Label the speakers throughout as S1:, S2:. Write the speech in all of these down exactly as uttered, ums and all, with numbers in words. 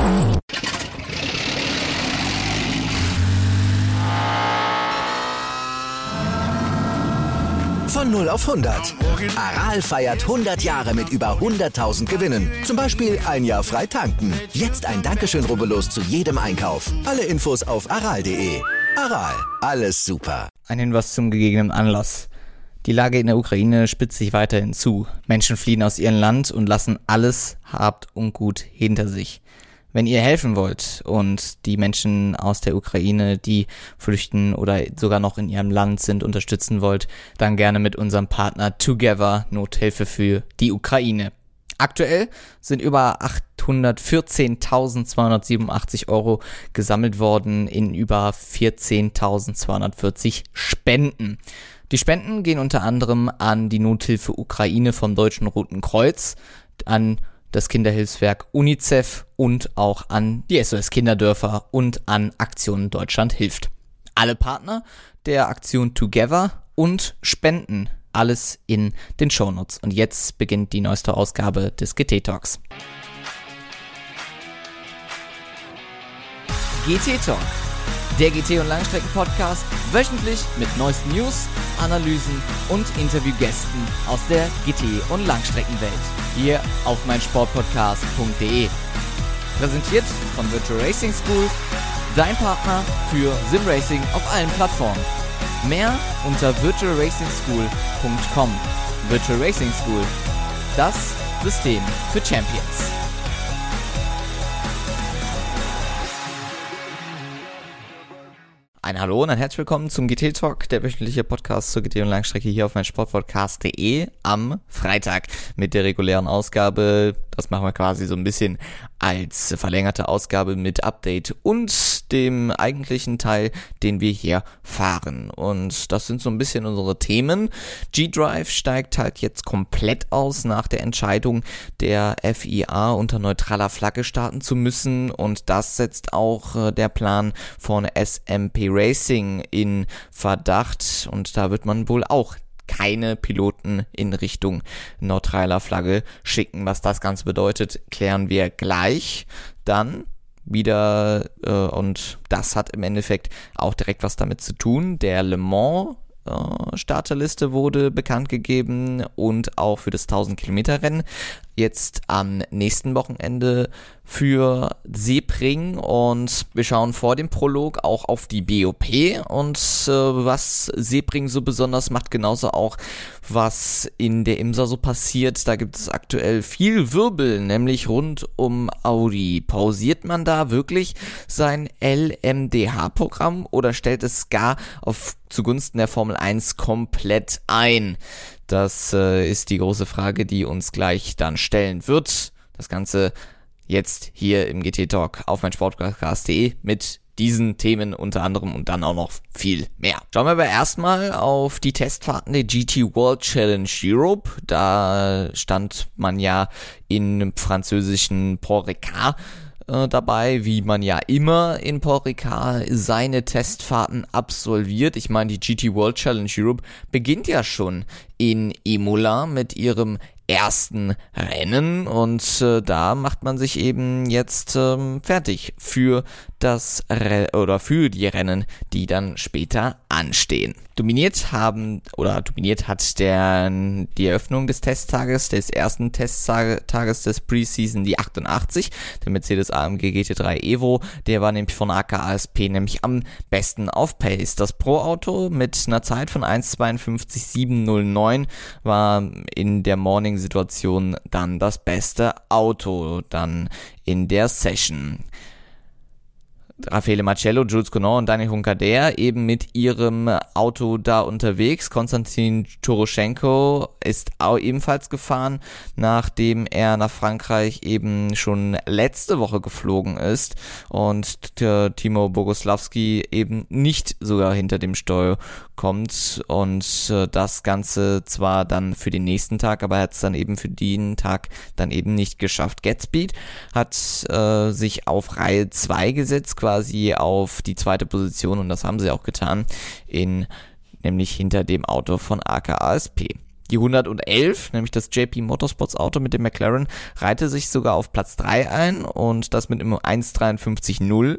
S1: Von null auf hundert. Aral feiert hundert Jahre mit über hunderttausend Gewinnen. Zum Beispiel ein Jahr frei tanken. Jetzt ein Dankeschön, rubbellos zu jedem Einkauf. Alle Infos auf aral punkt de. Aral, alles super.
S2: Ein Hinweis zum gegebenen Anlass. Die Lage in der Ukraine spitzt sich weiterhin zu. Menschen fliehen aus ihrem Land und lassen alles Hab und Gut hinter sich. Wenn ihr helfen wollt und die Menschen aus der Ukraine, die flüchten oder sogar noch in ihrem Land sind, unterstützen wollt, dann gerne mit unserem Partner Together, Nothilfe für die Ukraine. Aktuell sind über achthundertvierzehntausendzweihundertsiebenundachtzig Euro gesammelt worden in über vierzehntausendzweihundertvierzig Spenden. Die Spenden gehen unter anderem an die Nothilfe Ukraine vom Deutschen Roten Kreuz, an das Kinderhilfswerk UNICEF und auch an die S O S Kinderdörfer und an Aktion Deutschland hilft. Alle Partner der Aktion Together und Spenden, alles in den Shownotes. Und jetzt beginnt die neueste Ausgabe des G T Talks. G T Talk, der G T- und Langstrecken-Podcast, wöchentlich mit neuesten News, Analysen und Interviewgästen aus der G T- und Langstreckenwelt. Hier auf meinsportpodcast punkt de. Präsentiert von Virtual Racing School, dein Partner für Simracing auf allen Plattformen. Mehr unter virtual racing school punkt com. Virtual Racing School, das System für Champions. Ein Hallo und ein herzlich willkommen zum G T Talk, der wöchentliche Podcast zur G T- und Langstrecke hier auf meinsportpodcast punkt de am Freitag mit der regulären Ausgabe. Das machen wir quasi so ein bisschen als verlängerte Ausgabe mit Update und dem eigentlichen Teil, den wir hier fahren. Und das sind so ein bisschen unsere Themen. G-Drive steigt halt jetzt komplett aus nach der Entscheidung der F I A unter neutraler Flagge starten zu müssen. Und das setzt auch äh, der Plan von S M P Racing in Verdacht. Und da wird man wohl auch keine Piloten in Richtung neutraler Flagge schicken. Was das Ganze bedeutet, klären wir gleich. Dann wieder, äh, und das hat im Endeffekt auch direkt was damit zu tun, der Le Mans äh, Starterliste wurde bekannt gegeben und auch für das tausend Kilometer Rennen jetzt am nächsten Wochenende für Sebring, und wir schauen vor dem Prolog auch auf die B O P und äh, was Sebring so besonders macht, genauso auch was in der IMSA so passiert. Da gibt es aktuell viel Wirbel, nämlich rund um Audi. Pausiert man da wirklich sein L M D H-Programm oder stellt es gar auf zugunsten der Formel eins komplett ein? Das äh, ist die große Frage, die uns gleich dann stellen wird. Das Ganze jetzt hier im G T Talk auf meinsportpodcast punkt de mit diesen Themen unter anderem und dann auch noch viel mehr. Schauen wir aber erstmal auf die Testfahrten der G T World Challenge Europe. Da stand man ja in französischen Paul Ricard äh, dabei, wie man ja immer in Paul Ricard seine Testfahrten absolviert. Ich meine, die G T World Challenge Europe beginnt ja schon in Imola mit ihrem ersten Rennen und äh, da macht man sich eben jetzt ähm, fertig für das Re- oder für die Rennen, die dann später anstehen. Dominiert haben oder dominiert hat der die Eröffnung des Testtages, des ersten Testtages des Preseason, die achtundachtzig, der Mercedes A M G G T drei Evo, der war nämlich von A K A S P nämlich am besten auf Pace. Das Pro-Auto mit einer Zeit von eins zweiundfünfzig sieben null neun war in der Morning-Situation dann das beste Auto dann in der Session. Raffaele Marcello, Jules Cournot und Daniel Hunkader eben mit ihrem Auto da unterwegs. Konstantin Toroschenko ist auch ebenfalls gefahren, nachdem er nach Frankreich eben schon letzte Woche geflogen ist und der Timo Boguslavski eben nicht sogar hinter dem Steuer kommt und äh, das Ganze zwar dann für den nächsten Tag, aber er hat es dann eben für den Tag dann eben nicht geschafft. GetSpeed hat äh, sich auf Reihe zwei gesetzt, quasi auf die zweite Position, und das haben sie auch getan, in nämlich hinter dem Auto von A K A S P. Die hundertelf, nämlich das J P Motorsports Auto mit dem McLaren, reihte sich sogar auf Platz drei ein und das mit einem eins dreiundfünfzig null.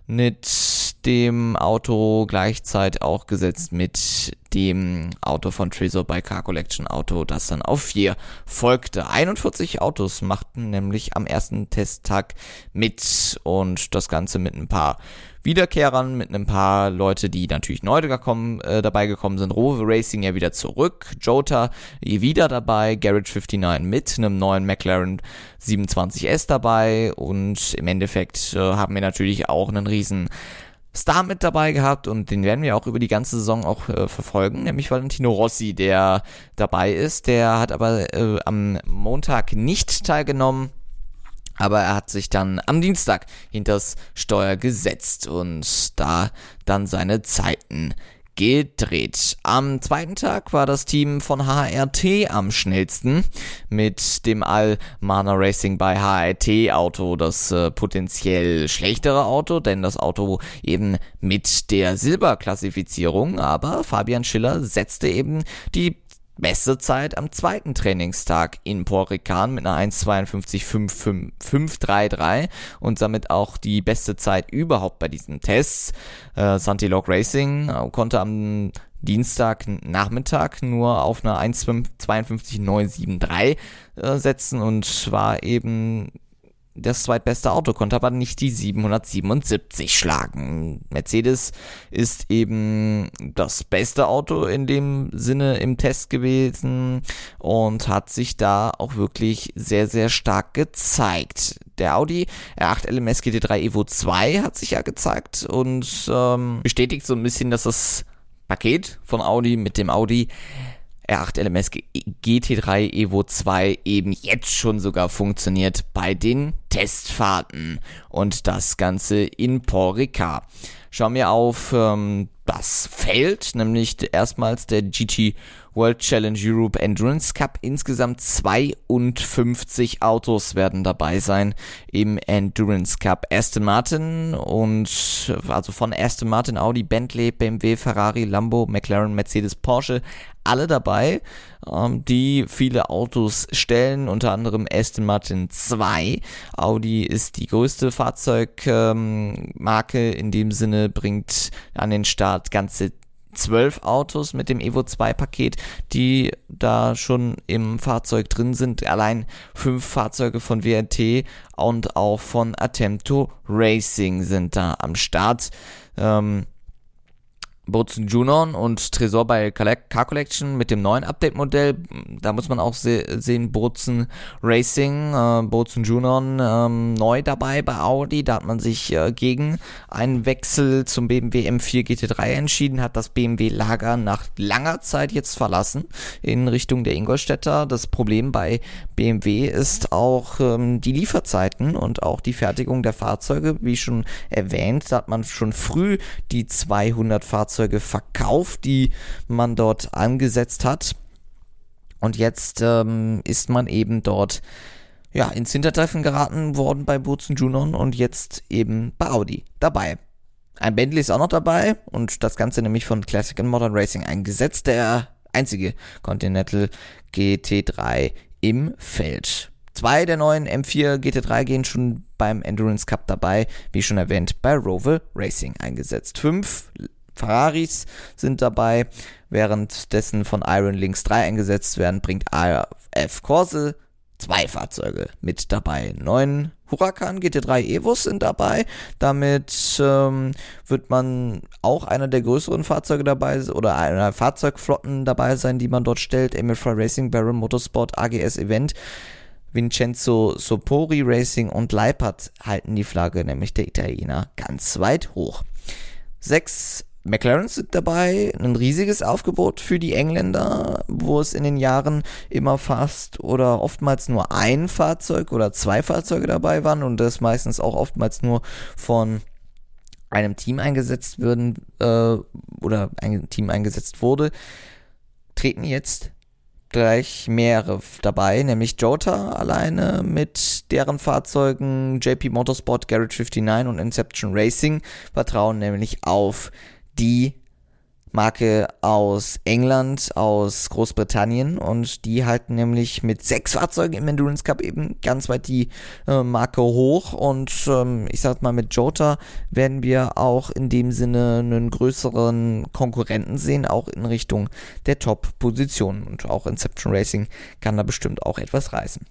S2: Mit dem Auto gleichzeitig auch gesetzt mit dem Auto von Trezor bei Car Collection Auto, das dann auf vier folgte. einundvierzig Autos machten nämlich am ersten Testtag mit und das Ganze mit ein paar Wiederkehrern, mit ein paar Leute, die natürlich neu gekommen, äh, dabei gekommen sind. Rover Racing ja wieder zurück, Jota wieder dabei, Garage neunundfünfzig mit einem neuen McLaren siebenundzwanzig S dabei und im Endeffekt äh, haben wir natürlich auch einen riesen Star mit dabei gehabt und den werden wir auch über die ganze Saison auch äh, verfolgen, nämlich Valentino Rossi, der dabei ist. Der hat aber äh, am Montag nicht teilgenommen, aber er hat sich dann am Dienstag hinters Steuer gesetzt und da dann seine Zeiten gedreht. Am zweiten Tag war das Team von H R T am schnellsten mit dem Al-Mana Racing bei H R T Auto, das äh, potenziell schlechtere Auto, denn das Auto eben mit der Silberklassifizierung, aber Fabian Schiller setzte eben die beste Zeit am zweiten Trainingstag in Paul Ricard mit einer eins zweiundfünfzig fünf dreiunddreißig und damit auch die beste Zeit überhaupt bei diesen Tests. Äh, Santilog Racing konnte am Dienstag Nachmittag nur auf eine eins zweiundfünfzig neun dreiundsiebzig äh, setzen und war eben das zweitbeste Auto, konnte aber nicht die siebenhundertsiebenundsiebzig schlagen. Mercedes ist eben das beste Auto in dem Sinne im Test gewesen und hat sich da auch wirklich sehr, sehr stark gezeigt. Der Audi R acht L M S G T drei Evo zwei hat sich ja gezeigt und ähm, bestätigt so ein bisschen, dass das Paket von Audi mit dem Audi R acht L M S G T drei Evo zwei eben jetzt schon sogar funktioniert bei den Testfahrten und das Ganze in Paul Ricard. Schauen wir auf ähm, das Feld, nämlich erstmals der G T World Challenge Europe Endurance Cup. Insgesamt zweiundfünfzig Autos werden dabei sein im Endurance Cup. Aston Martin und also von Aston Martin, Audi, Bentley, B M W, Ferrari, Lambo, McLaren, Mercedes, Porsche, alle dabei, ähm, die viele Autos stellen, unter anderem Aston Martin zwei. Audi ist die größte Fahrzeugmarke, ähm, in dem Sinne bringt an den Start ganze zwölf Autos mit dem Evo zwei Paket, die da schon im Fahrzeug drin sind. Allein fünf Fahrzeuge von W R T und auch von Attempto Racing sind da am Start. Ähm, Boatswain Junon und Trezor bei Car Collection mit dem neuen Update-Modell. Da muss man auch se- sehen, Boatswain Racing, äh, Boatswain Junon ähm, neu dabei bei Audi. Da hat man sich äh, gegen einen Wechsel zum B M W M vier G T drei entschieden, hat das B M W-Lager nach langer Zeit jetzt verlassen in Richtung der Ingolstädter. Das Problem bei B M W ist auch ähm, die Lieferzeiten und auch die Fertigung der Fahrzeuge. Wie schon erwähnt, da hat man schon früh die zweihundert Fahrzeuge verkauft, die man dort angesetzt hat. Und jetzt ähm, ist man eben dort ja ins Hintertreffen geraten worden bei Boatswain Junon und jetzt eben bei Audi dabei. Ein Bentley ist auch noch dabei und das Ganze nämlich von Classic and Modern Racing eingesetzt. Der einzige Continental G T drei im Feld. Zwei der neuen M vier G T drei gehen schon beim Endurance Cup dabei, wie schon erwähnt, bei Rover Racing eingesetzt. Fünf Ferraris sind dabei, währenddessen von Iron Lynx drei eingesetzt werden, bringt A F Corse zwei Fahrzeuge mit dabei. Neun Huracan G T drei Evos sind dabei, damit ähm, wird man auch einer der größeren Fahrzeuge dabei oder einer Fahrzeugflotten dabei sein, die man dort stellt. Emil Frey Racing, Baron Motorsport, A G S Event, Vincenzo Sopori Racing und Leipert halten die Flagge, nämlich der Italiener, ganz weit hoch. Sechs McLaren sind dabei, ein riesiges Aufgebot für die Engländer, wo es in den Jahren immer fast oder oftmals nur ein Fahrzeug oder zwei Fahrzeuge dabei waren und das meistens auch oftmals nur von einem Team eingesetzt würden äh, oder ein Team eingesetzt wurde, treten jetzt gleich mehrere dabei, nämlich Jota alleine mit deren Fahrzeugen, J P Motorsport, Garage neunundfünfzig und Inception Racing vertrauen nämlich auf die Marke aus England, aus Großbritannien, und die halten nämlich mit sechs Fahrzeugen im Endurance Cup eben ganz weit die äh, Marke hoch, und ähm, ich sag mal, mit Jota werden wir auch in dem Sinne einen größeren Konkurrenten sehen, auch in Richtung der Top-Positionen, und auch Inception Racing kann da bestimmt auch etwas reißen.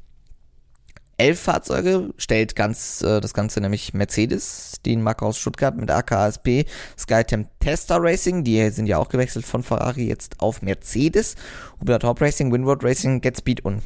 S2: Elf Fahrzeuge stellt ganz äh, das Ganze nämlich Mercedes, den Marke aus Stuttgart mit A K A S P, SkyTeam Testa Racing, die sind ja auch gewechselt von Ferrari jetzt auf Mercedes, Huber Top Racing, Winward Racing, GetSpeed und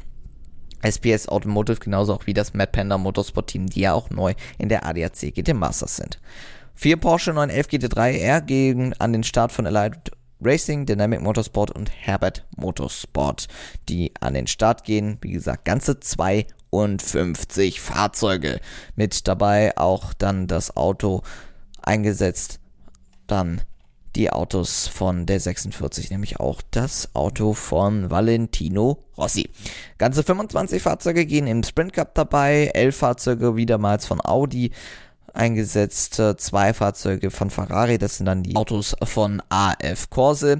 S2: S P S Automotive, genauso auch wie das Mad Panda Motorsport Team, die ja auch neu in der A D A C G T Masters sind. Vier Porsche neun elf G T drei R gehen an den Start von Allied Racing, Dynamic Motorsport und Herbert Motorsport, die an den Start gehen. Wie gesagt, ganze zweiundfünfzig Fahrzeuge. Mit dabei auch dann das Auto eingesetzt, dann die Autos von der sechsundvierzig, nämlich auch das Auto von Valentino Rossi. Ganze fünfundzwanzig Fahrzeuge gehen im Sprint Cup dabei, elf Fahrzeuge wiedermals von Audi eingesetzt, zwei Fahrzeuge von Ferrari, das sind dann die Autos von A F Corse,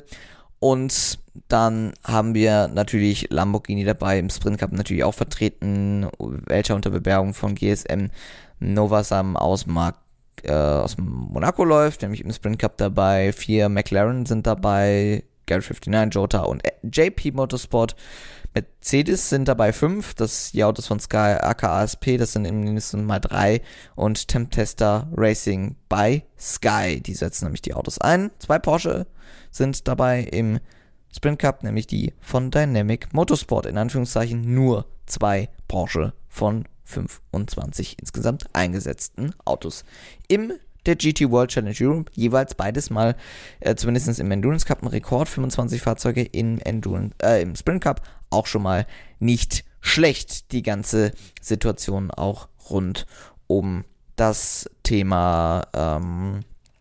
S2: und dann haben wir natürlich Lamborghini dabei, im Sprint Cup natürlich auch vertreten, welcher unter Bewerbung von G S M Novasam aus, Mar- äh, aus Monaco läuft, nämlich im Sprint Cup dabei, vier McLaren sind dabei, Garage neunundfünfzig, Jota und J P Motorsport. Mercedes sind dabei fünf, das die Autos von Sky, A K A S P, das sind mindestens mal drei, und Temptester Racing bei Sky, die setzen nämlich die Autos ein. Zwei Porsche sind dabei im Sprint Cup, nämlich die von Dynamic Motorsport, in Anführungszeichen nur zwei Porsche von fünfundzwanzig insgesamt eingesetzten Autos. Im der G T World Challenge Europe, jeweils beides mal, äh, zumindest im Endurance Cup ein Rekord, fünfundzwanzig Fahrzeuge im, Endurance, äh, im Sprint Cup, auch schon mal nicht schlecht, die ganze Situation auch rund um das Thema, ähm,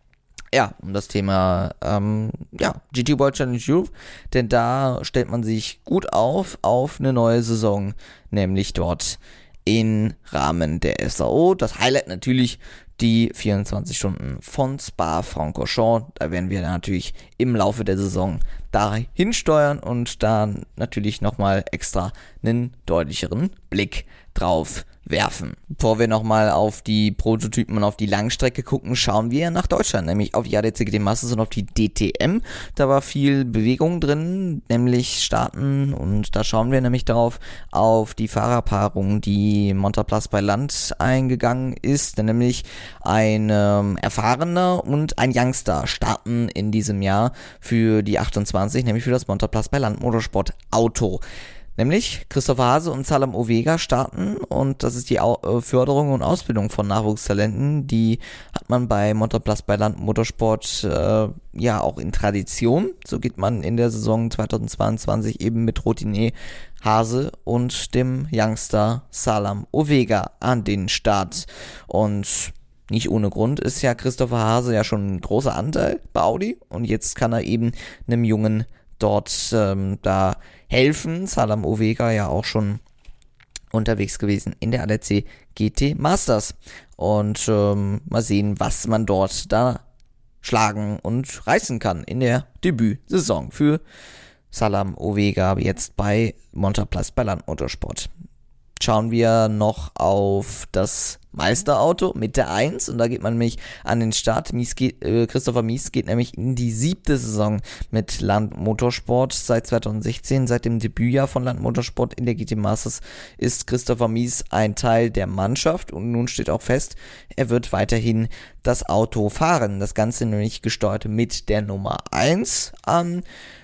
S2: ja, um das Thema, ähm, ja, G T World Challenge Europe, denn da stellt man sich gut auf, auf eine neue Saison, nämlich dort im Rahmen der S A O. Das Highlight natürlich die vierundzwanzig Stunden von Spa-Francorchamps. Da werden wir natürlich im Laufe der Saison dahin steuern und da natürlich nochmal extra einen deutlicheren Blick drauf werfen. Bevor wir nochmal auf die Prototypen und auf die Langstrecke gucken, schauen wir nach Deutschland, nämlich auf die A D A C G T Masters und auf die D T M. Da war viel Bewegung drin, nämlich Starten, und da schauen wir nämlich darauf auf die Fahrerpaarung, die Montaplas bei Land eingegangen ist, denn nämlich ein ähm, erfahrener und ein Youngster starten in diesem Jahr für die achtundzwanzig, nämlich für das Montaplas bei Land Motorsport Auto. Nämlich Christopher Hase und Salam Ovega starten, und das ist die Au- Förderung und Ausbildung von Nachwuchstalenten. Die hat man bei Montaplas bei Land Motorsport äh, ja auch in Tradition. So geht man in der Saison zweitausendzweiundzwanzig eben mit Routinier Hase und dem Youngster Salam Ovega an den Start. Und nicht ohne Grund ist ja Christopher Hase ja schon ein großer Anteil bei Audi, und jetzt kann er eben einem Jungen dort ähm, da helfen. Salam Ovega ja auch schon unterwegs gewesen in der A D A C G T Masters. Und ähm, mal sehen, was man dort da schlagen und reißen kann in der Debütsaison für Salam Ovega jetzt bei Montaplas bei Land Motorsport. Schauen wir noch auf das Meisterauto mit der eins, und da geht man nämlich an den Start. Mies geht, äh, Christopher Mies geht nämlich in die siebte Saison mit Land Motorsport seit zweitausendsechzehn. Seit dem Debütjahr von Land Motorsport in der G T Masters ist Christopher Mies ein Teil der Mannschaft, und nun steht auch fest, er wird weiterhin das Auto fahren. Das Ganze nämlich gesteuert mit der Nummer eins an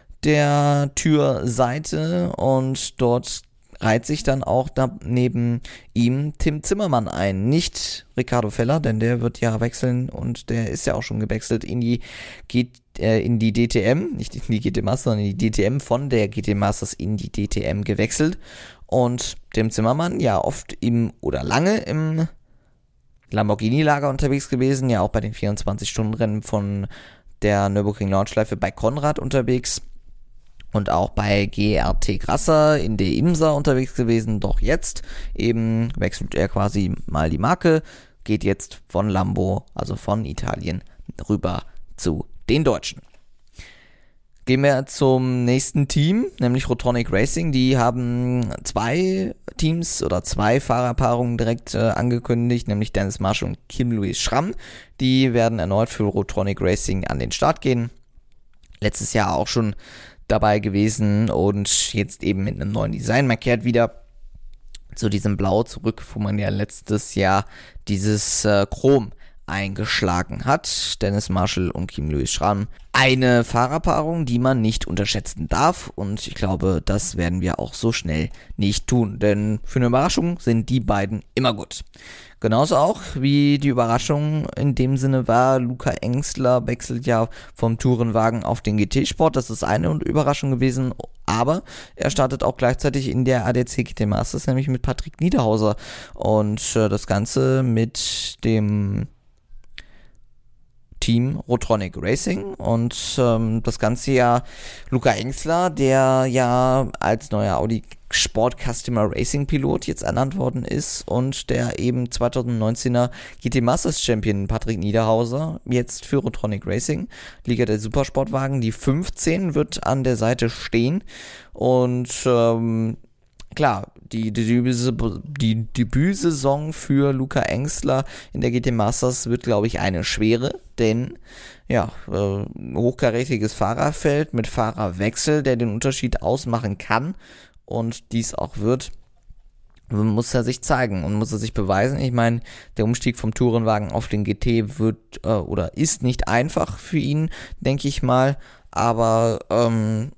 S2: der Türseite, und dort reiht sich dann auch da neben ihm Tim Zimmermann ein. Nicht Ricardo Feller, denn der wird ja wechseln, und der ist ja auch schon gewechselt in die, G- äh, in die D T M, nicht in die G T Masters, sondern in die D T M, von der G T Masters in die D T M gewechselt. Und Tim Zimmermann, ja oft im oder lange im Lamborghini-Lager unterwegs gewesen, ja auch bei den vierundzwanzig-Stunden-Rennen von der Nürburgring Nordschleife bei Konrad unterwegs. Und auch bei G R T Grasser in der IMSA unterwegs gewesen, doch jetzt eben wechselt er quasi mal die Marke, geht jetzt von Lambo, also von Italien, rüber zu den Deutschen. Gehen wir zum nächsten Team, nämlich Rotronic Racing. Die haben zwei Teams oder zwei Fahrerpaarungen direkt äh, angekündigt, nämlich Dennis Marshall und Kim-Louis Schramm. Die werden erneut für Rotronic Racing an den Start gehen. Letztes Jahr auch schon dabei gewesen und jetzt eben mit einem neuen Design. Man kehrt wieder zu diesem Blau zurück, wo man ja letztes Jahr dieses äh, Chrom eingeschlagen hat. Dennis Marshall und Kim-Louis Schramm. Eine Fahrerpaarung, die man nicht unterschätzen darf und ich glaube, das werden wir auch so schnell nicht tun, denn für eine Überraschung sind die beiden immer gut. Genauso auch wie die Überraschung in dem Sinne war, Luca Engstler wechselt ja vom Tourenwagen auf den G T-Sport, das ist eine Überraschung gewesen, aber er startet auch gleichzeitig in der A D A C G T Masters, nämlich mit Patrick Niederhauser und äh, das Ganze mit dem Team Rotronic Racing und ähm, das Ganze ja Luca Engstler, der ja als neuer Audi Sport Customer Racing Pilot jetzt ernannt worden ist und der eben zwanzig neunzehner G T Masters Champion Patrick Niederhauser jetzt für Rotronic Racing, Liga der Supersportwagen, die fünfzehn wird an der Seite stehen und ähm, klar, die, die, die Debütsaison für Luca Engstler in der G T Masters wird, glaube ich, eine schwere, denn ja, äh, hochkarätiges Fahrerfeld mit Fahrerwechsel, der den Unterschied ausmachen kann und dies auch wird, muss er sich zeigen und muss er sich beweisen. Ich meine, der Umstieg vom Tourenwagen auf den G T wird äh, oder ist nicht einfach für ihn, denke ich mal, aber ähm,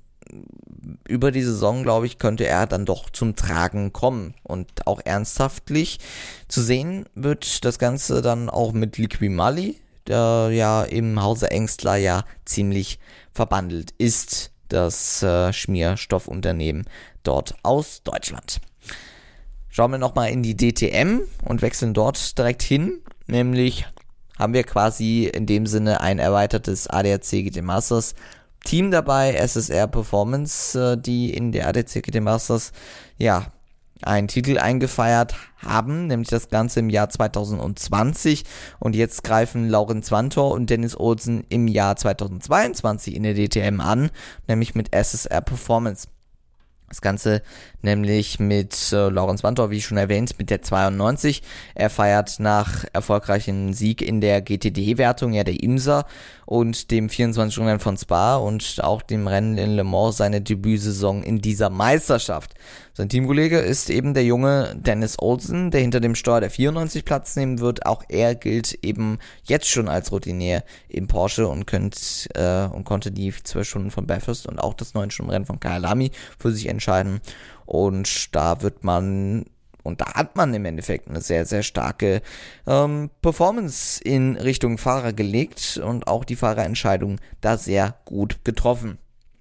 S2: über die Saison, glaube ich, könnte er dann doch zum Tragen kommen und auch ernsthaftlich zu sehen wird das Ganze dann auch mit Liqui-Moly, der ja im Hause Engstler ja ziemlich verbandelt ist, das äh, Schmierstoffunternehmen dort aus Deutschland. Schauen wir nochmal in die D T M und wechseln dort direkt hin, nämlich haben wir quasi in dem Sinne ein erweitertes A D A C G T Masters Team dabei, S S R Performance, die in der A D A C G T Masters ja einen Titel eingefeiert haben, nämlich das Ganze im Jahr zwanzig zwanzig und jetzt greifen Laurenz Wantor und Dennis Olsen im Jahr zwanzig zweiundzwanzig in der D T M an, nämlich mit S S R Performance. Das Ganze nämlich mit äh, Laurenz Wantor, wie schon erwähnt, mit der zweiundneunzig. Er feiert nach erfolgreichen Sieg in der G T D-Wertung, ja der IMSA und dem vierundzwanzig-Stunden-Rennen von Spa und auch dem Rennen in Le Mans seine Debütsaison in dieser Meisterschaft. Sein Teamkollege ist eben der junge Dennis Olsen, der hinter dem Steuer der vierundneunzig Platz nehmen wird. Auch er gilt eben jetzt schon als Routinier im Porsche und, könnt, äh, und konnte die zwölf Stunden von Bathurst und auch das neun-Stunden-Rennen von Kyalami für sich entscheiden. Und da wird man, und da hat man im Endeffekt eine sehr, sehr starke ähm, Performance in Richtung Fahrer gelegt und auch die Fahrerentscheidung da sehr gut getroffen.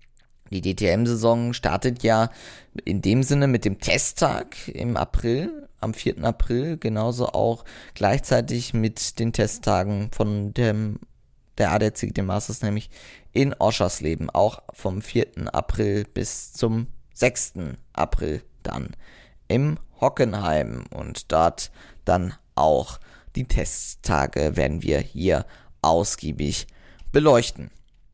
S2: Die D T M-Saison startet ja in dem Sinne mit dem Testtag im April, am vierten April, genauso auch gleichzeitig mit den Testtagen von dem der A D A C G T Masters, nämlich in Oschersleben, auch vom vierten April bis zum sechsten April dann im Hockenheim und dort dann auch die Testtage werden wir hier ausgiebig beleuchten.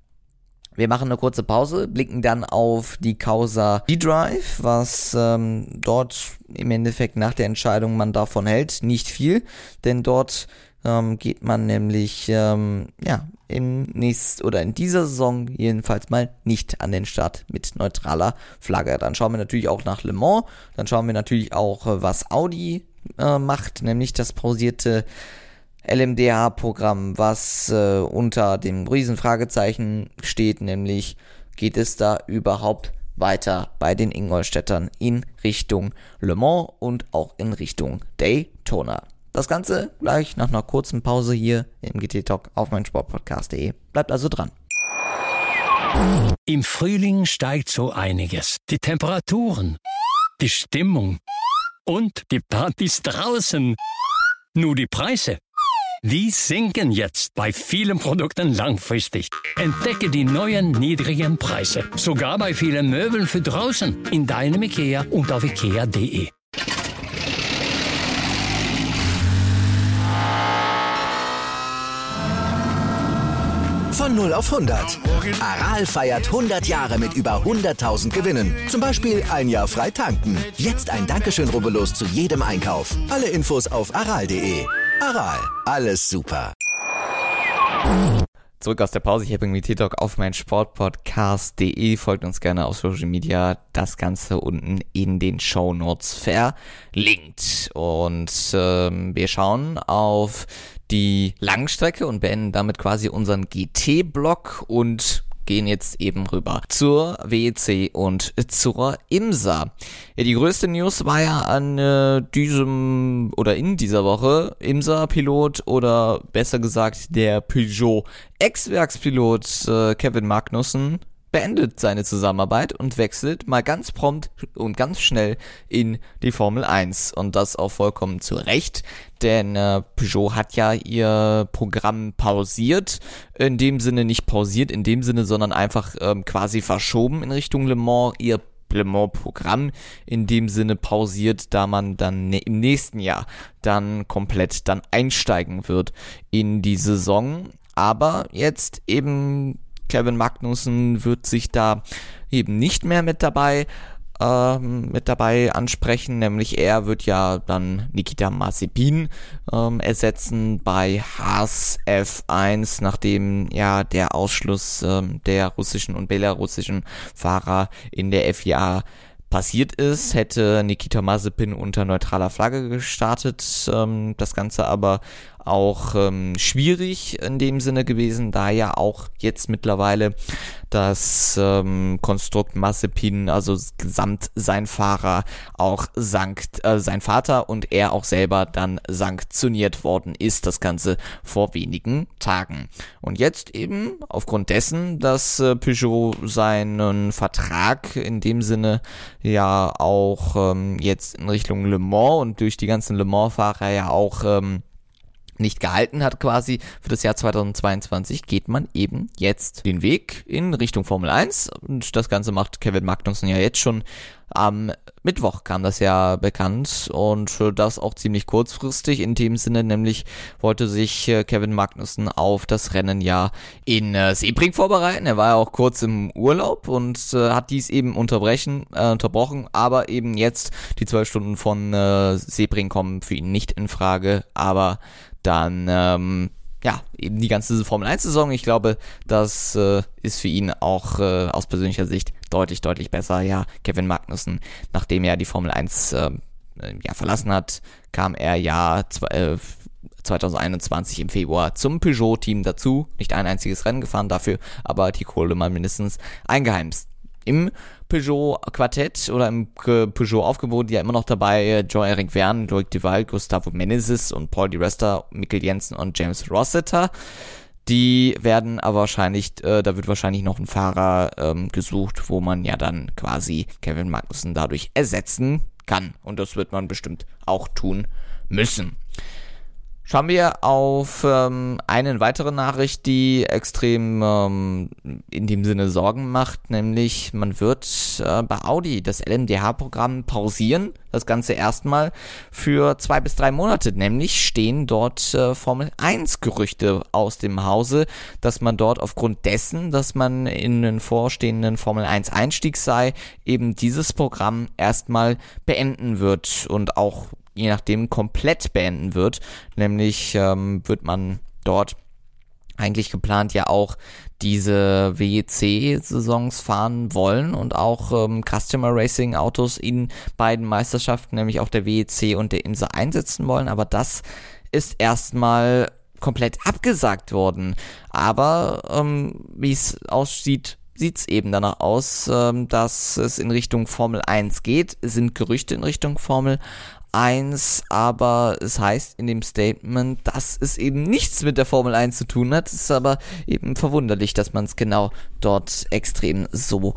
S2: Wir machen eine kurze Pause, blicken dann auf die Causa D-Drive, was ähm, dort im Endeffekt nach der Entscheidung man davon hält, nicht viel, denn dort ähm, geht man nämlich ähm, ja im nächsten oder in dieser Saison jedenfalls mal nicht an den Start mit neutraler Flagge. Dann schauen wir natürlich auch nach Le Mans, dann schauen wir natürlich auch, was Audi äh, macht, nämlich das pausierte L M D H-Programm, was äh, unter dem Riesenfragezeichen steht, nämlich geht es da überhaupt weiter bei den Ingolstädtern in Richtung Le Mans und auch in Richtung Daytona. Das Ganze gleich nach einer kurzen Pause hier im G T Talk auf meinsportpodcast punkt de. Bleibt also dran.
S3: Im Frühling steigt so einiges. Die Temperaturen, die Stimmung und die Partys draußen. Nur die Preise, die sinken jetzt bei vielen Produkten langfristig. Entdecke die neuen niedrigen Preise. Sogar bei vielen Möbeln für draußen. In deinem IKEA und auf ikea punkt de.
S1: Von null auf hundert. Aral feiert hundert Jahre mit über hunderttausend Gewinnen. Zum Beispiel ein Jahr frei tanken. Jetzt ein Dankeschön, rubbellos zu jedem Einkauf. Alle Infos auf aral punkt de. Aral, alles super.
S2: Zurück aus der Pause, ich habe irgendwie TikTok auf mein Sportpodcast punkt de. Folgt uns gerne auf Social Media. Das Ganze unten in den Shownotes verlinkt. Und ähm, wir schauen auf die Langstrecke und beenden damit quasi unseren G T-Block und gehen jetzt eben rüber zur W E C und zur IMSA. Ja, die größte News war ja an äh, diesem oder in dieser Woche IMSA-Pilot oder besser gesagt der Peugeot-Ex-Werkspilot äh, Kevin Magnussen beendet seine Zusammenarbeit und wechselt mal ganz prompt und ganz schnell in die Formel eins. Und das auch vollkommen zu Recht, denn äh, Peugeot hat ja ihr Programm pausiert. In dem Sinne nicht pausiert, in dem Sinne, sondern einfach ähm, quasi verschoben in Richtung Le Mans. Ihr Le Mans-Programm in dem Sinne pausiert, da man dann ne- im nächsten Jahr dann komplett dann einsteigen wird in die Saison. Aber jetzt eben Kevin Magnussen wird sich da eben nicht mehr mit dabei ähm, mit dabei ansprechen, nämlich er wird ja dann Nikita Mazepin ähm, ersetzen bei Haas F eins, nachdem ja der Ausschluss ähm, der russischen und belarussischen Fahrer in der F I A passiert ist, hätte Nikita Mazepin unter neutraler Flagge gestartet, ähm, das Ganze aber auch ähm, schwierig in dem Sinne gewesen, da ja auch jetzt mittlerweile das ähm, Konstrukt Mazepin, also gesamt sein Fahrer auch sankt, äh, sein Vater und er auch selber dann sanktioniert worden ist, das Ganze vor wenigen Tagen. Und jetzt eben aufgrund dessen, dass äh, Peugeot seinen Vertrag in dem Sinne ja auch ähm, jetzt in Richtung Le Mans und durch die ganzen Le Mans-Fahrer ja auch ähm, nicht gehalten hat quasi für das Jahr zweitausendzweiundzwanzig, geht man eben jetzt den Weg in Richtung Formel eins und das Ganze macht Kevin Magnussen ja jetzt schon. Am Mittwoch kam das ja bekannt und das auch ziemlich kurzfristig in dem Sinne, nämlich wollte sich Kevin Magnussen auf das Rennen ja in äh, Sebring vorbereiten. Er war ja auch kurz im Urlaub und äh, hat dies eben unterbrechen, äh, unterbrochen, aber eben jetzt die zwölf Stunden von äh, Sebring kommen für ihn nicht in Frage, aber dann, ähm, ja, eben die ganze Formel eins Saison. Ich glaube, das äh, ist für ihn auch äh, aus persönlicher Sicht deutlich, deutlich besser. Ja, Kevin Magnussen, nachdem er die Formel eins äh, ja, verlassen hat, kam er ja äh, zweitausendeinundzwanzig im Februar zum Peugeot-Team dazu. Nicht ein einziges Rennen gefahren dafür, aber die Kohle mal mindestens eingeheimst. Im Peugeot-Quartett oder im Peugeot-Aufgebot ja immer noch dabei Jean-Éric Vergne, Loic Duval, Gustavo Menezes und Paul Di Resta, Mikkel Jensen und James Rossiter. Die werden aber wahrscheinlich, äh, da wird wahrscheinlich noch ein Fahrer ähm, gesucht, wo man ja dann quasi Kevin Magnussen dadurch ersetzen kann. Und das wird man bestimmt auch tun müssen. Schauen wir auf ähm, eine weitere Nachricht, die extrem ähm, in dem Sinne Sorgen macht, nämlich man wird äh, bei Audi das L M D H-Programm pausieren, das Ganze erstmal für zwei bis drei Monate, nämlich stehen dort äh, Formel eins Gerüchte aus dem Hause, dass man dort aufgrund dessen, dass man in den vorstehenden Formel eins Einstieg sei, eben dieses Programm erstmal beenden wird und auch je nachdem komplett beenden wird, nämlich ähm, wird man dort eigentlich geplant ja auch diese W E C-Saisons fahren wollen und auch ähm, Customer Racing Autos in beiden Meisterschaften, nämlich auch der W E C und der IMSA einsetzen wollen, aber das ist erstmal komplett abgesagt worden, aber ähm, wie es aussieht, sieht es eben danach aus, ähm, dass es in Richtung Formel eins geht, es sind Gerüchte in Richtung Formel eins, aber es heißt in dem Statement, dass es eben nichts mit der Formel eins zu tun hat. Es ist aber eben verwunderlich, dass man es genau dort extrem so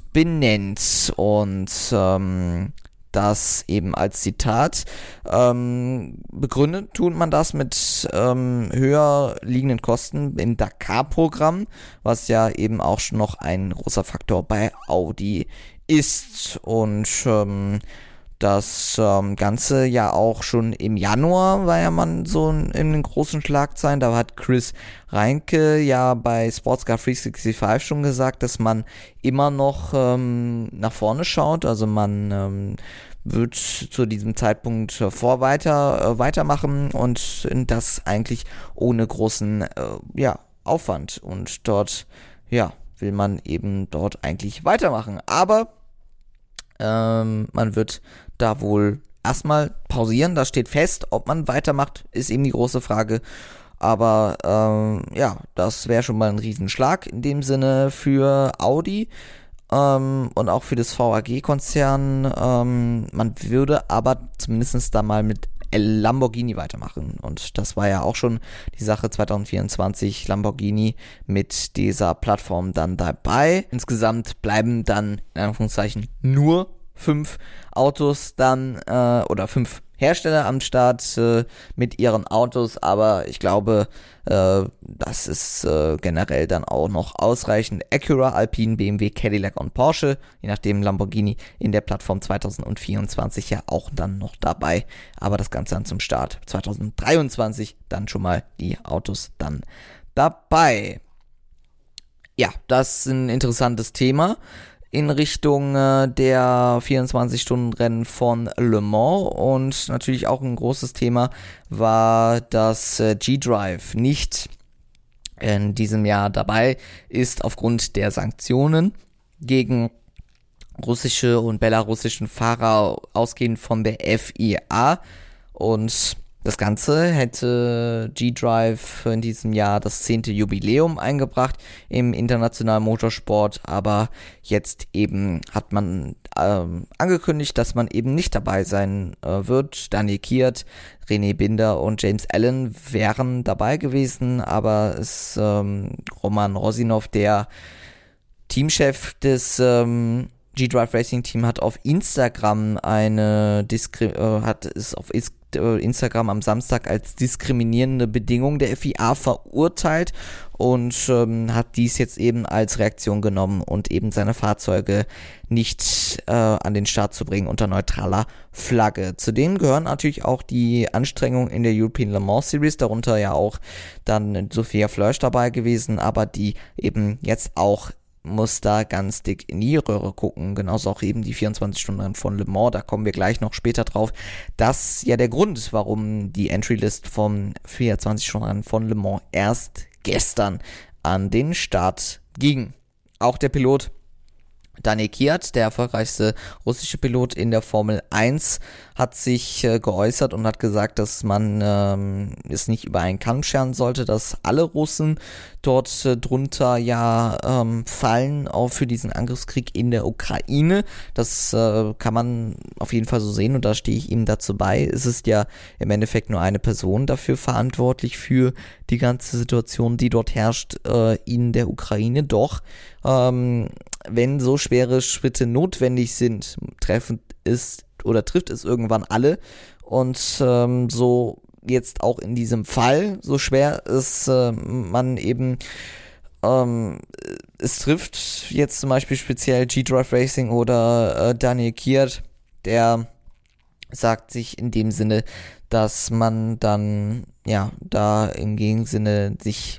S2: benennt und ähm, das eben als Zitat ähm, begründet tut man das mit ähm, höher liegenden Kosten im Dakar-Programm, was ja eben auch schon noch ein großer Faktor bei Audi ist und ähm, Das ähm, Ganze ja auch schon im Januar war ja man so in, in den großen Schlagzeilen. Da hat Chris Reinke ja bei Sportscar dreihundertfünfundsechzig schon gesagt, dass man immer noch ähm, nach vorne schaut. Also man ähm, wird zu diesem Zeitpunkt vor weiter äh, weitermachen und das eigentlich ohne großen äh, ja, Aufwand. Und dort ja will man eben dort eigentlich weitermachen. Aber ähm, man wird da wohl erstmal pausieren, das steht fest. Ob man weitermacht, ist eben die große Frage. Aber ähm, ja, das wäre schon mal ein Riesenschlag in dem Sinne für Audi ähm, und auch für das V A G-Konzern. Ähm, man würde aber zumindest da mal mit Lamborghini weitermachen. Und das war ja auch schon die Sache zwanzig vierundzwanzig, Lamborghini mit dieser Plattform dann dabei. Insgesamt bleiben dann in Anführungszeichen nur fünf Autos dann äh, oder fünf Hersteller am Start äh, mit ihren Autos, aber ich glaube, äh, das ist äh, generell dann auch noch ausreichend. Acura, Alpine, B M W, Cadillac und Porsche, je nachdem Lamborghini in der Plattform zwanzig vierundzwanzig ja auch dann noch dabei, aber das Ganze dann zum Start zwanzig dreiundzwanzig dann schon mal die Autos dann dabei. Ja, das ist ein interessantes Thema in Richtung äh, der vierundzwanzig-Stunden-Rennen von Le Mans, und natürlich auch ein großes Thema war, dass äh, G-Drive nicht in diesem Jahr dabei ist aufgrund der Sanktionen gegen russische und belarussischen Fahrer ausgehend von der F I A, und das Ganze hätte G-Drive in diesem Jahr das zehnte Jubiläum eingebracht im internationalen Motorsport, aber jetzt eben hat man ähm, angekündigt, dass man eben nicht dabei sein äh, wird. Daniel Kiert, René Binder und James Allen wären dabei gewesen, aber es ähm, Roman Rosinov, der Teamchef des ähm, G-Drive Racing Team, hat auf Instagram eine Diskri- äh, hat es auf Is- Instagram am Samstag als diskriminierende Bedingung der F I A verurteilt und ähm, hat dies jetzt eben als Reaktion genommen und eben seine Fahrzeuge nicht äh, an den Start zu bringen unter neutraler Flagge. Zudem gehören natürlich auch die Anstrengungen in der European Le Mans Series, darunter ja auch dann Sophia Flörsch dabei gewesen, aber die eben jetzt auch muss da ganz dick in die Röhre gucken, genauso auch eben die vierundzwanzig Stunden von Le Mans, da kommen wir gleich noch später drauf. Das ist ja der Grund, warum die Entry-List vom vierundzwanzig Stunden von Le Mans erst gestern an den Start ging. Auch der Pilot Daniel Kiat, der erfolgreichste russische Pilot in der Formel eins, hat sich äh, geäußert und hat gesagt, dass man ähm, es nicht über einen Kamm scheren sollte, dass alle Russen dort äh, drunter ja ähm, fallen, auch für diesen Angriffskrieg in der Ukraine. Das äh, kann man auf jeden Fall so sehen, und da stehe ich ihm dazu bei. Es ist ja im Endeffekt nur eine Person dafür verantwortlich für die ganze Situation, die dort herrscht äh, in der Ukraine. Doch ähm, wenn so schwere Schritte notwendig sind, treffen es oder trifft es irgendwann alle, und ähm, so jetzt auch in diesem Fall, so schwer es äh, man eben ähm, es trifft jetzt zum Beispiel speziell G-Drive Racing oder äh, Daniel Kiert, der sagt sich in dem Sinne, dass man dann ja da im Gegensinne sich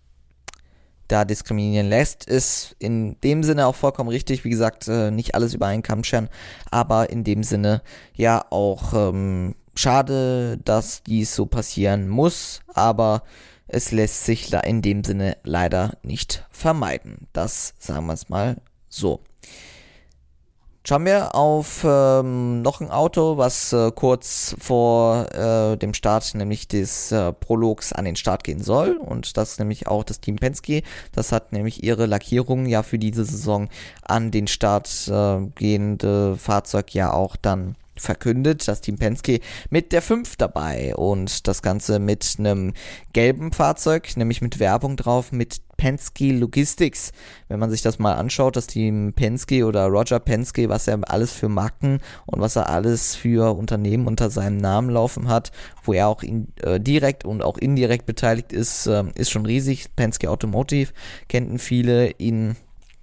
S2: da diskriminieren lässt, ist in dem Sinne auch vollkommen richtig. Wie gesagt, äh, nicht alles über einen Kamm scheren, aber in dem Sinne ja auch ähm, schade, dass dies so passieren muss, aber es lässt sich da in dem Sinne leider nicht vermeiden. Das sagen wir es mal so. Schauen wir auf ähm, noch ein Auto, was äh, kurz vor äh, dem Start, nämlich des äh, Prologs, an den Start gehen soll. Und das ist nämlich auch das Team Penske. Das hat nämlich ihre Lackierung ja für diese Saison an den Start äh, gehende Fahrzeug ja auch dann verkündet. Das Team Penske mit der fünf dabei, und das Ganze mit einem gelben Fahrzeug, nämlich mit Werbung drauf, mit Penske Logistics. Wenn man sich das mal anschaut, das Team Penske oder Roger Penske, was er alles für Marken und was er alles für Unternehmen unter seinem Namen laufen hat, wo er auch in, äh, direkt und auch indirekt beteiligt ist, äh, ist schon riesig. Penske Automotive kennen viele, ihn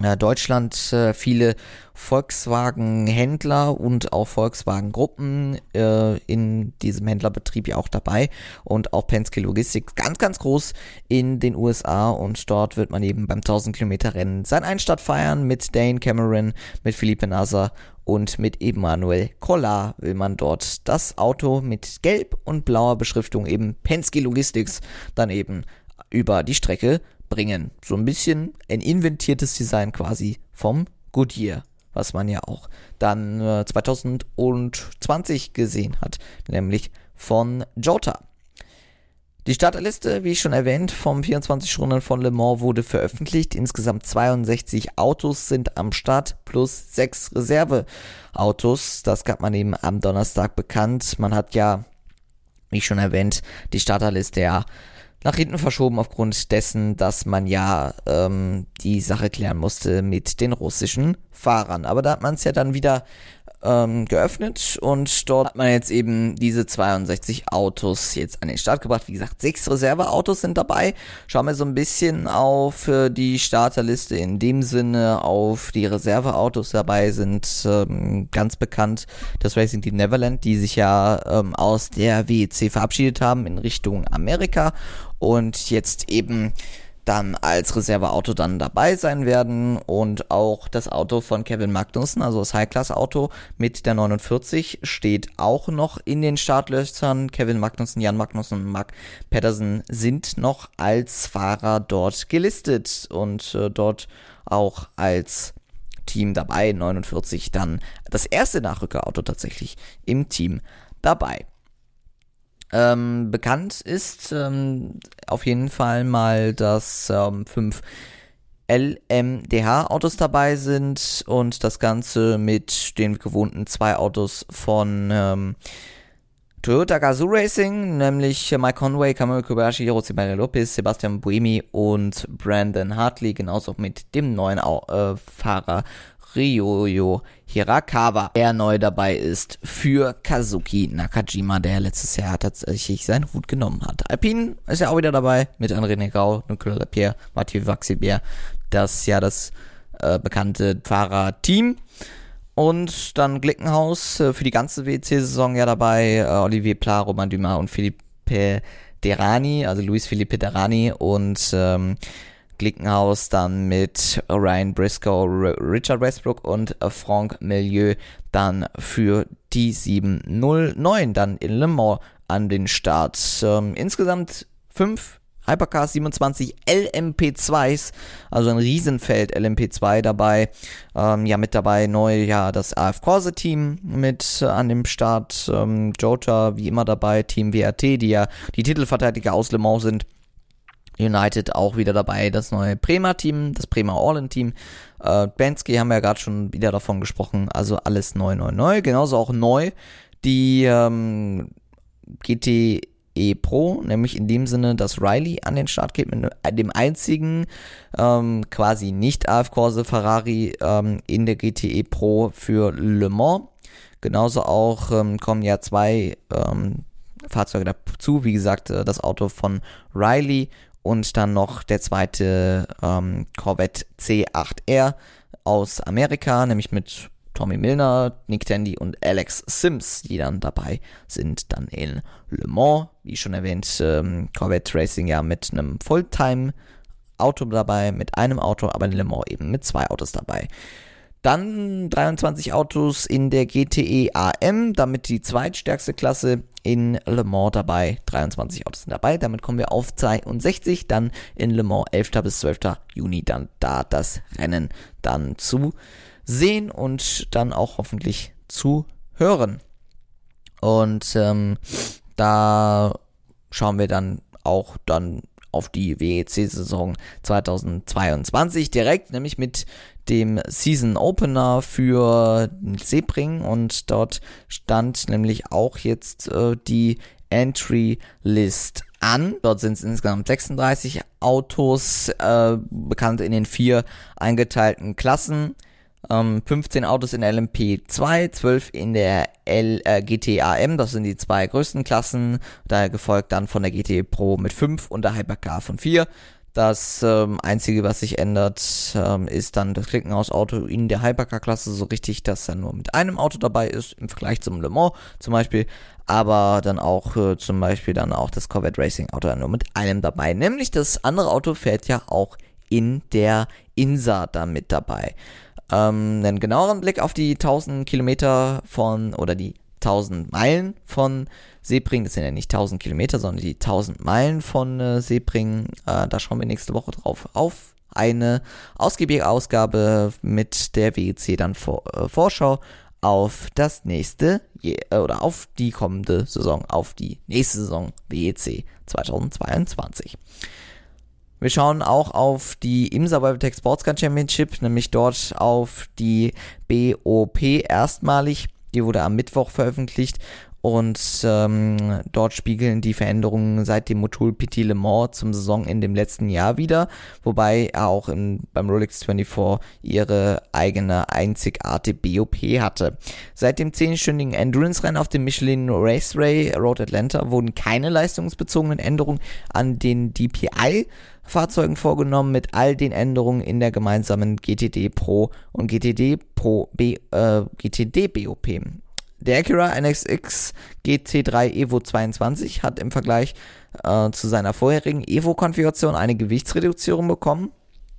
S2: äh, Deutschland äh, viele Volkswagen-Händler und auch Volkswagen-Gruppen äh, in diesem Händlerbetrieb ja auch dabei und auch Penske Logistics ganz, ganz groß in den U S A und dort wird man eben beim tausend Kilometer Rennen sein Einstart feiern mit Dane Cameron, mit Felipe Nasr und mit Emmanuel Collard will man dort das Auto mit gelb und blauer Beschriftung eben Penske Logistics dann eben über die Strecke bringen. So ein bisschen ein inventiertes Design quasi vom Goodyear, was man ja auch dann äh, zwanzig zwanzig gesehen hat, nämlich von Jota. Die Starterliste, wie schon erwähnt, vom vierundzwanzig Stunden von Le Mans wurde veröffentlicht. Insgesamt zweiundsechzig Autos sind am Start plus sechs Reserveautos. Das gab man eben am Donnerstag bekannt. Man hat ja, wie schon erwähnt, die Starterliste ja nach hinten verschoben aufgrund dessen, dass man ja ähm, die Sache klären musste mit den russischen Fahrern. Aber da hat man es ja dann wieder ähm, geöffnet und dort hat man jetzt eben diese zweiundsechzig Autos jetzt an den Start gebracht. Wie gesagt, sechs Reserveautos sind dabei. Schauen wir so ein bisschen auf äh, die Starterliste in dem Sinne, auf die Reserveautos dabei sind ähm, ganz bekannt das Racing Team Neverland, die sich ja ähm, aus der W E C verabschiedet haben in Richtung Amerika und jetzt eben dann als Reserveauto dann dabei sein werden und auch das Auto von Kevin Magnussen, also das High-Class-Auto mit der neunundvierzig steht auch noch in den Startlöchern. Kevin Magnussen, Jan Magnussen und Mark Pedersen sind noch als Fahrer dort gelistet und äh, dort auch als Team dabei, neunundvierzig dann das erste Nachrückerauto tatsächlich im Team dabei. Ähm, bekannt ist ähm, auf jeden Fall mal, dass ähm, fünf L M D H-Autos dabei sind und das Ganze mit den gewohnten zwei Autos von ähm, Toyota Gazoo Racing, nämlich Mike Conway, Kamui Kobayashi, Jose Maria Lopez, Sebastian Buemi und Brandon Hartley, genauso mit dem neuen äh, Fahrer Ryoyo Hirakawa, der neu dabei ist für Kazuki Nakajima, der letztes Jahr tatsächlich seinen Hut genommen hat. Alpine ist ja auch wieder dabei mit André Negau, Nicolas Lapierre, Mathieu Vaxivière, das ist ja das äh, bekannte Fahrerteam. Und dann Glickenhaus äh, für die ganze W E C-Saison ja dabei, äh, Olivier Pla, Romain Dumas und Philippe Derani, also Luis Felipe Derani und ähm, Glickenhaus dann mit Ryan Briscoe, R- Richard Westbrook und äh, Franck Milieu dann für die sieben null neun dann in Le Mans an den Start. Ähm, insgesamt fünf Hypercars, siebenundzwanzig L M P zweis, also ein Riesenfeld L M P zwei dabei. Ähm, ja, mit dabei neu ja das A F Corse Team mit äh, an dem Start. Ähm, Jota wie immer dabei, Team W R T, die ja die Titelverteidiger aus Le Mans sind. United auch wieder dabei, das neue Prema-Team, das Prema All-In-Team. Äh, Penske haben wir ja gerade schon wieder davon gesprochen, also alles neu, neu, neu. Genauso auch neu die ähm, G T E Pro, nämlich in dem Sinne, dass Riley an den Start geht mit dem einzigen ähm, quasi nicht A F Corse Ferrari ähm, in der G T E Pro für Le Mans. Genauso auch ähm, kommen ja zwei ähm, Fahrzeuge dazu, wie gesagt, äh, das Auto von Riley und dann noch der zweite ähm, Corvette C acht R aus Amerika, nämlich mit Tommy Milner, Nick Tandy und Alex Sims, die dann dabei sind, dann in Le Mans, wie schon erwähnt, ähm, Corvette Racing ja mit einem Fulltime-Auto dabei, mit einem Auto, aber in Le Mans eben mit zwei Autos dabei. Dann dreiundzwanzig Autos in der G T E A M, damit die zweitstärkste Klasse in Le Mans dabei. dreiundzwanzig Autos sind dabei, damit kommen wir auf zweiundsechzig, dann in Le Mans elften bis zwölften Juni dann da das Rennen dann zu sehen und dann auch hoffentlich zu hören. Und ähm, da schauen wir dann auch dann auf die W E C-Saison zweitausendzweiundzwanzig direkt, nämlich mit dem Season Opener für Sebring und dort stand nämlich auch jetzt äh, die Entry List an. Dort sind es insgesamt sechsunddreißig Autos, äh, bekannt in den vier eingeteilten Klassen. Ähm, fünfzehn Autos in der L M P zwei, zwölf in der L, äh, G T A M, das sind die zwei größten Klassen, daher gefolgt dann von der G T E Pro mit fünf und der Hypercar von vier. Das ähm, Einzige, was sich ändert, ähm, ist dann das Klickenhaus-Auto in der Hypercar-Klasse so richtig, dass er nur mit einem Auto dabei ist, im Vergleich zum Le Mans zum Beispiel, aber dann auch äh, zum Beispiel dann auch das Corvette Racing-Auto nur mit einem dabei. Nämlich das andere Auto fährt ja auch in der IMSA da mit dabei. Ähm, einen genaueren Blick auf die tausend Kilometer von, oder die tausend Meilen von Sebring, das sind ja nicht tausend Kilometer, sondern die tausend Meilen von äh, Sebring, äh, da schauen wir nächste Woche drauf auf eine ausgiebige Ausgabe mit der W E C dann vor, äh, Vorschau auf das nächste, je, äh, oder auf die kommende Saison, auf die nächste Saison W E C zweitausendzweiundzwanzig. Wir schauen auch auf die IMSA WeatherTech Sportscar Championship, nämlich dort auf die B O P erstmalig. Die wurde am Mittwoch veröffentlicht und ähm, dort spiegeln die Veränderungen seit dem Motul-Petit Le Mans zum Saisonende im letzten Jahr wieder, wobei auch in, beim Rolex vierundzwanzig ihre eigene einzigartige B O P hatte. Seit dem zehnstündigen Endurance-Rennen auf dem Michelin Raceway Road Atlanta wurden keine leistungsbezogenen Änderungen an den D P I-Fahrzeugen vorgenommen, mit all den Änderungen in der gemeinsamen G T D Pro und G T D Pro B, äh, G T D B O P. Der Acura N S X G T drei Evo zweiundzwanzig hat im Vergleich äh, zu seiner vorherigen Evo-Konfiguration eine Gewichtsreduktion bekommen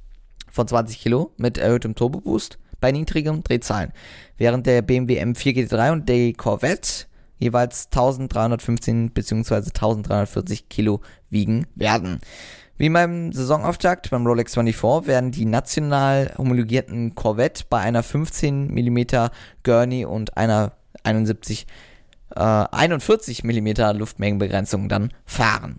S2: von zwanzig Kilo mit erhöhtem Turboboost bei niedrigen Drehzahlen, während der B M W M vier G T drei und der Corvette jeweils dreizehnhundertfünfzehn bzw. dreizehnhundertvierzig Kilo wiegen werden. Wie beim Saisonauftakt beim Rolex vierundzwanzig werden die national homologierten Corvette bei einer fünfzehn Millimeter Gurney und einer einundsiebzig, äh, einundvierzig Millimeter Luftmengenbegrenzung dann fahren.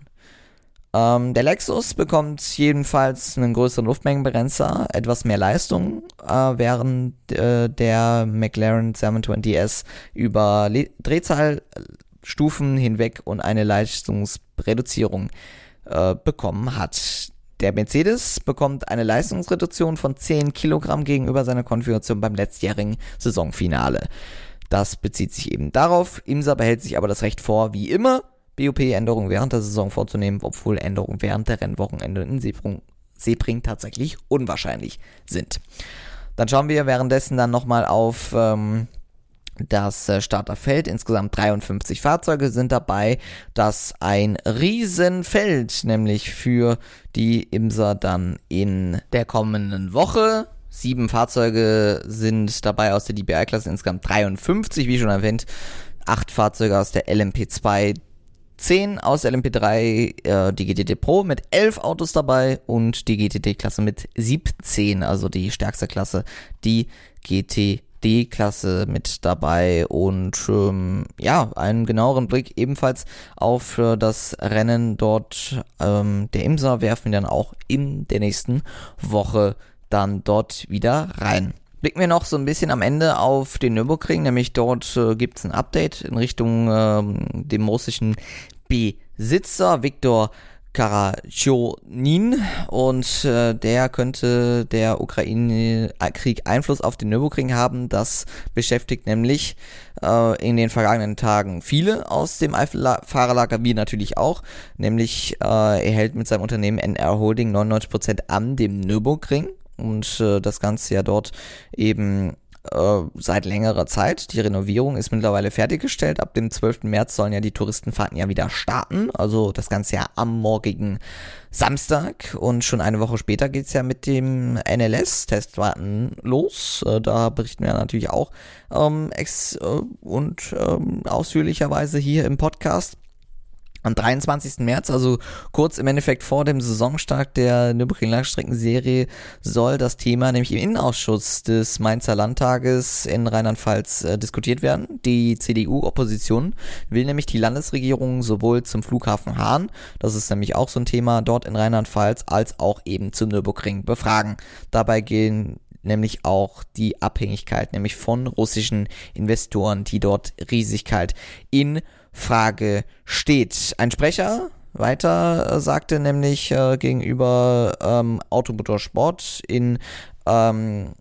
S2: Ähm, der Lexus bekommt jedenfalls einen größeren Luftmengenbegrenzer, etwas mehr Leistung, äh, während äh, der McLaren siebenhundertzwanzig S über Le- Drehzahlstufen hinweg und eine Leistungsreduzierung äh, bekommen hat. Der Mercedes bekommt eine Leistungsreduktion von zehn Kilogramm gegenüber seiner Konfiguration beim letztjährigen Saisonfinale. Das bezieht sich eben darauf. IMSA behält sich aber das Recht vor, wie immer, B O P-Änderungen während der Saison vorzunehmen, obwohl Änderungen während der Rennwochenende in Sebring, Sebring tatsächlich unwahrscheinlich sind. Dann schauen wir währenddessen dann nochmal auf ähm, das äh, Starterfeld. Insgesamt dreiundfünfzig Fahrzeuge sind dabei. Das ist ein Riesenfeld, nämlich für die IMSA dann in der kommenden Woche. Sieben Fahrzeuge sind dabei aus der D P I-Klasse, insgesamt dreiundfünfzig, wie schon erwähnt. Acht Fahrzeuge aus der L M P zwei, zehn aus der L M P drei, äh, die G T D Pro mit elf Autos dabei und die G T D-Klasse mit siebzehn, also die stärkste Klasse, die G T D-Klasse mit dabei. Und ähm, ja, einen genaueren Blick ebenfalls auf äh, das Rennen dort ähm, der IMSA werfen wir dann auch in der nächsten Woche dann dort wieder rein. Blicken wir noch so ein bisschen am Ende auf den Nürburgring, nämlich dort äh, gibt es ein Update in Richtung äh, dem russischen Besitzer Viktor Karatschonin und äh, der könnte der Ukraine-Krieg Einfluss auf den Nürburgring haben. Das beschäftigt nämlich äh, in den vergangenen Tagen viele aus dem Fahrerlager, wie natürlich auch, nämlich äh, er hält mit seinem Unternehmen N R Holding neunundneunzig Prozent an dem Nürburgring. Und äh, das Ganze ja dort eben äh, seit längerer Zeit. Die Renovierung ist mittlerweile fertiggestellt. Ab dem zwölften März sollen ja die Touristenfahrten ja wieder starten. Also das Ganze ja am morgigen Samstag. Und schon eine Woche später geht's ja mit dem N L S-Testfahrten los. Äh, da berichten wir natürlich auch ähm, ex- äh, und ähm, ausführlicherweise hier im Podcast. Am dreiundzwanzigsten März, also kurz im Endeffekt vor dem Saisonstart der Nürburgring-Langstreckenserie, soll das Thema nämlich im Innenausschuss des Mainzer Landtages in Rheinland-Pfalz äh, diskutiert werden. Die C D U-Opposition will nämlich die Landesregierung sowohl zum Flughafen Hahn, das ist nämlich auch so ein Thema dort in Rheinland-Pfalz, als auch eben zum Nürburgring befragen. Dabei gehen nämlich auch die Abhängigkeit, nämlich von russischen Investoren, die dort Riesigkeit in Frage steht. Ein Sprecher weiter äh, sagte nämlich äh, gegenüber ähm, Automotorsport in ähm,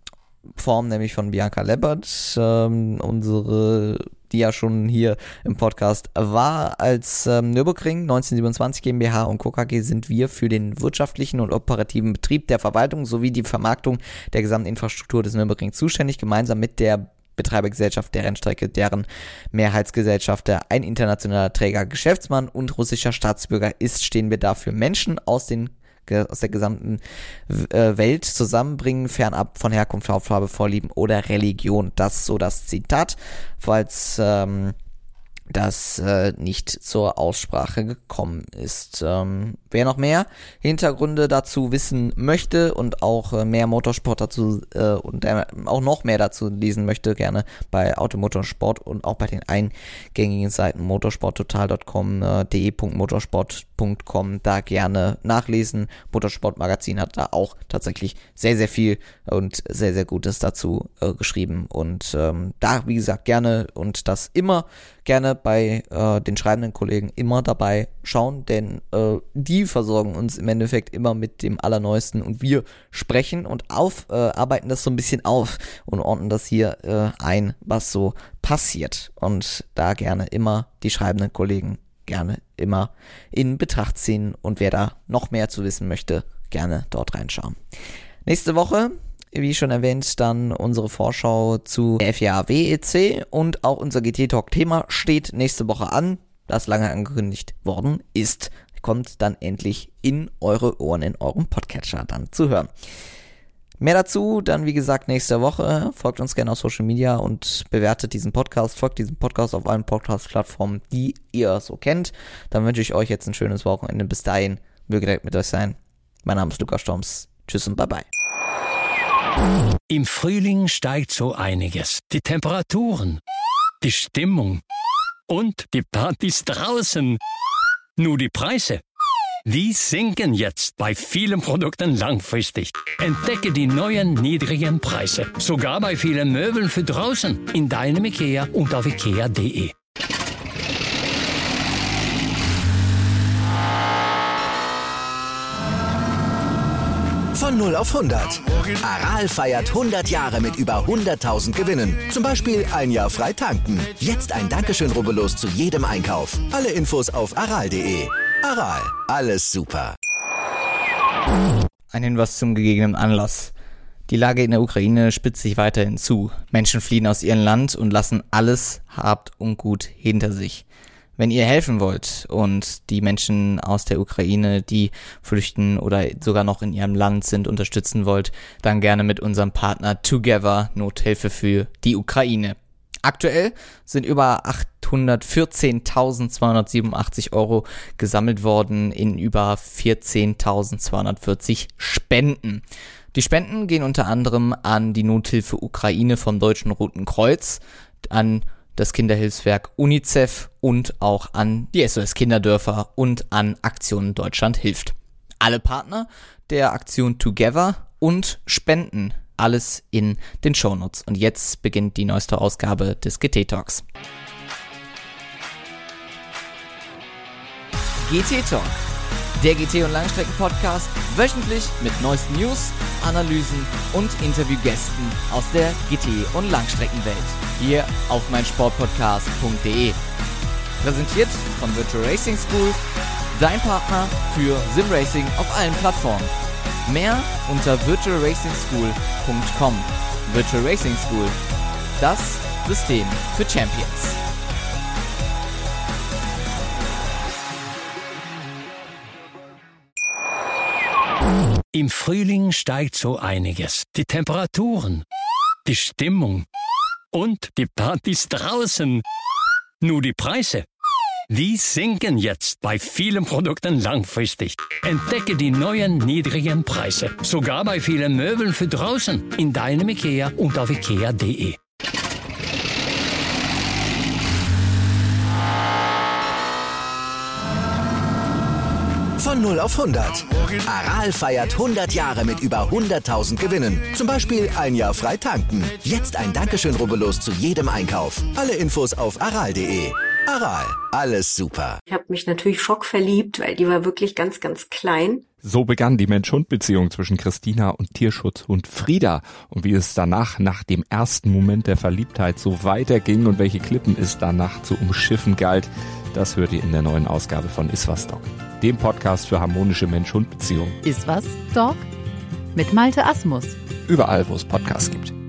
S2: Form, nämlich von Bianca Leppert, ähm, unsere, die ja schon hier im Podcast war. Als ähm, Nürburgring neunzehnhundertsiebenundzwanzig GmbH und Co. KG sind wir für den wirtschaftlichen und operativen Betrieb der Verwaltung sowie die Vermarktung der gesamten Infrastruktur des Nürburgring zuständig, gemeinsam mit der Betreibergesellschaft der Rennstrecke, deren Mehrheitsgesellschafter ein internationaler Träger, Geschäftsmann und russischer Staatsbürger ist, stehen wir dafür Menschen aus den aus der gesamten äh, Welt zusammenbringen, fernab von Herkunft, Hautfarbe, Vorlieben oder Religion. Das ist so das Zitat, falls ähm, das äh, nicht zur Aussprache gekommen ist. Ähm, wer noch mehr Hintergründe dazu wissen möchte und auch äh, mehr Motorsport dazu äh, und äh, auch noch mehr dazu lesen möchte, gerne bei Automotorsport und auch bei den eingängigen Seiten motorsporttotal punkt com, äh, de punkt motorsport punkt com, da gerne nachlesen. Motorsportmagazin hat da auch tatsächlich sehr, sehr viel und sehr, sehr Gutes dazu äh, geschrieben und ähm, da, wie gesagt, gerne und das immer gerne bei äh, den schreibenden Kollegen immer dabei schauen, denn äh, die versorgen uns im Endeffekt immer mit dem Allerneuesten und wir sprechen und auf, äh, arbeiten das so ein bisschen auf und ordnen das hier äh, ein, was so passiert und da gerne immer die schreibenden Kollegen gerne immer in Betracht ziehen und wer da noch mehr zu wissen möchte, gerne dort reinschauen. Nächste Woche, wie schon erwähnt, dann unsere Vorschau zu F I A W E C und auch unser G T-Talk-Thema steht nächste Woche an, das lange angekündigt worden ist. Kommt dann endlich in eure Ohren, in eurem Podcatcher dann zu hören. Mehr dazu dann, wie gesagt, nächste Woche. Folgt uns gerne auf Social Media und bewertet diesen Podcast. Folgt diesem Podcast auf allen Podcast-Plattformen, die ihr so kennt. Dann wünsche ich euch jetzt ein schönes Wochenende. Bis dahin, möge direkt mit euch sein. Mein Name ist Lukas Storms. Tschüss und bye-bye.
S3: Im Frühling steigt so einiges. Die Temperaturen, die Stimmung und die Partys draußen. Nur die Preise, die sinken jetzt bei vielen Produkten langfristig. Entdecke die neuen niedrigen Preise. Sogar bei vielen Möbeln für draußen. In deinem IKEA und auf ikea punkt de.
S1: Von null auf hundert. Aral feiert hundert Jahre mit über hunderttausend Gewinnen. Zum Beispiel ein Jahr frei tanken. Jetzt ein Dankeschön, rubbellos zu jedem Einkauf. Alle Infos auf aral punkt de. Aral, alles super.
S2: Ein Hinweis zum gegebenen Anlass. Die Lage in der Ukraine spitzt sich weiterhin zu. Menschen fliehen aus ihrem Land und lassen alles Hab und Gut hinter sich. Wenn ihr helfen wollt und die Menschen aus der Ukraine, die flüchten oder sogar noch in ihrem Land sind, unterstützen wollt, dann gerne mit unserem Partner Together, Nothilfe für die Ukraine. Aktuell sind über achthundertvierzehntausendzweihundertsiebenundachtzig Euro gesammelt worden in über vierzehntausendzweihundertvierzig Spenden. Die Spenden gehen unter anderem an die Nothilfe Ukraine vom Deutschen Roten Kreuz, an das Kinderhilfswerk UNICEF und auch an die S O S Kinderdörfer und an Aktion Deutschland hilft. Alle Partner der Aktion Together und Spenden, alles in den Shownotes. Und jetzt beginnt die neueste Ausgabe des G T-Talks. G T-Talk, der G T- und Langstrecken-Podcast, wöchentlich mit neuesten News, Analysen und Interviewgästen aus der G T- und Langstreckenwelt. Hier auf meinsportpodcast punkt de. Präsentiert von Virtual Racing School, dein Partner für Simracing auf allen Plattformen. Mehr unter virtual racing school punkt com. Virtual Racing School, das System für Champions.
S3: Im Frühling steigt so einiges. Die Temperaturen, die Stimmung und die Partys draußen. Nur die Preise, die sinken jetzt bei vielen Produkten langfristig. Entdecke die neuen niedrigen Preise. Sogar bei vielen Möbeln für draußen. In deinem IKEA und auf ikea punkt de.
S1: Von null auf hundert. Aral feiert hundert Jahre mit über hunderttausend Gewinnen. Zum Beispiel ein Jahr frei tanken. Jetzt ein Dankeschön, rubbellos zu jedem Einkauf. Alle Infos auf aral punkt de. Aral, alles super.
S4: Ich habe mich natürlich schockverliebt, weil die war wirklich ganz, ganz klein. So begann die Mensch-Hund-Beziehung zwischen Christina und Tierschutzhund Frieda. Und wie es danach, nach dem ersten Moment der Verliebtheit, so weiterging und welche Klippen es danach zu umschiffen galt, das hört ihr in der neuen Ausgabe von Iswas Dog, dem Podcast für harmonische Mensch-Hund-Beziehungen.
S5: Iswas Dog? Mit Malte Asmus.
S4: Überall, wo es Podcasts gibt.